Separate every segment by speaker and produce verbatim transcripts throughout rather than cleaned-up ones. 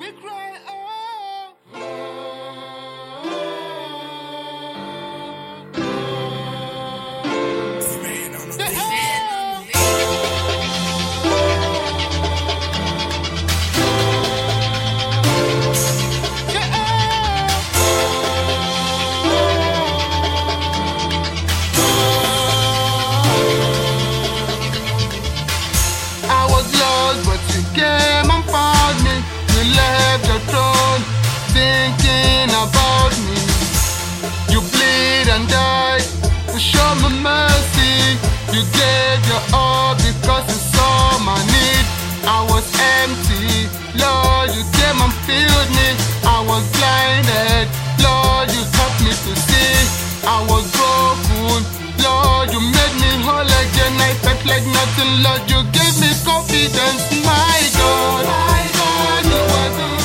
Speaker 1: We cry, oh.
Speaker 2: Thinking about me, you bleed and died to show me mercy. You gave your all because you saw my need. I was empty, Lord, you came and filled me. I was blinded, Lord, you helped me to see. I was broken, Lord, you made me whole again. I felt like nothing, Lord, you gave me confidence. My God, my God, you are good.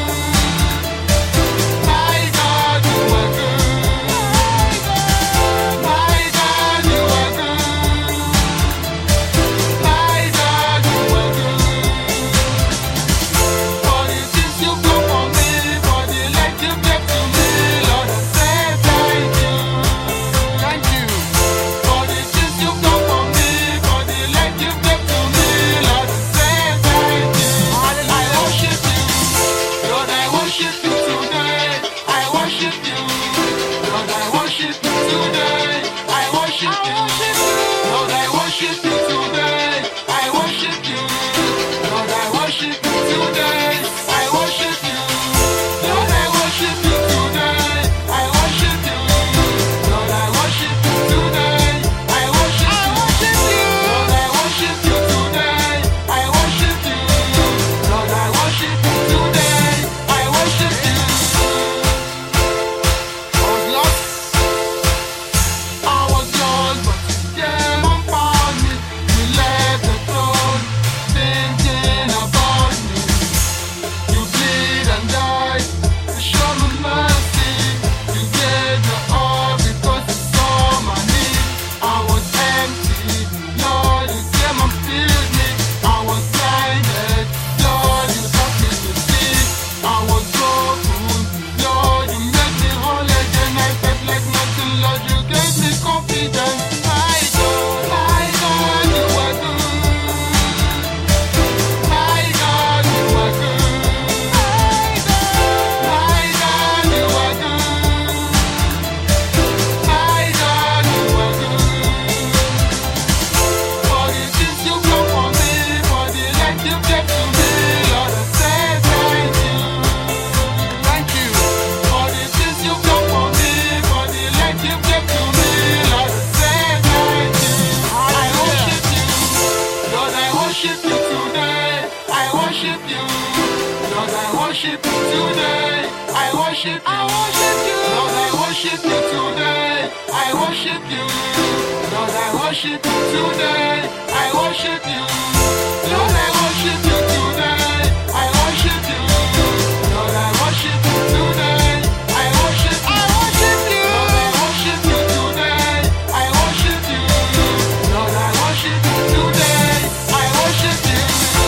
Speaker 2: Worship you today. I worship you. I worship you. Lord, I worship you today. I worship you. Lord, I worship you today. I worship you. Lord, I worship you today. I worship you. Lord, I worship you today. I worship you. I worship you. Lord, I worship you today. I worship you. Lord, I worship you today. I worship you.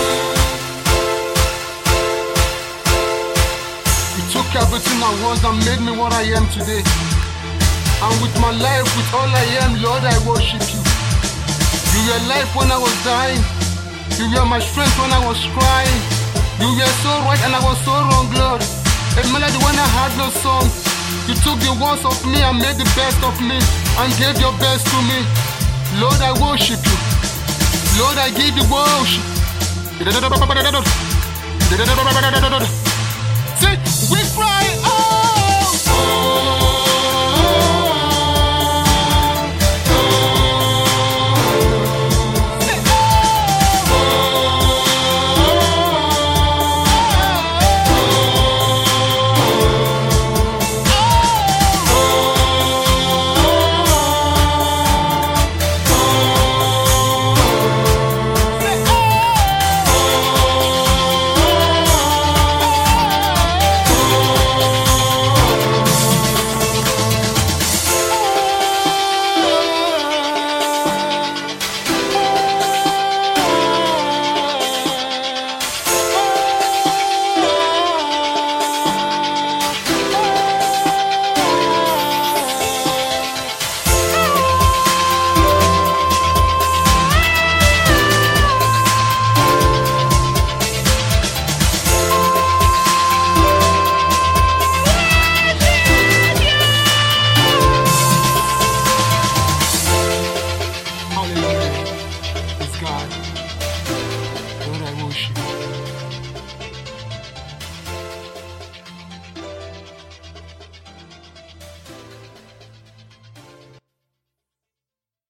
Speaker 2: Took everything I was and made me what I am today. And with my life, with all I am, Lord, I worship you. You were life when I was dying. You were my strength when I was crying. You were so right and I was so wrong, Lord. A melody when I had no song. You took the worst of me and made the best of me and gave your best to me. Lord, I worship you. Lord, I give you worship. Say, we cry, oh, oh.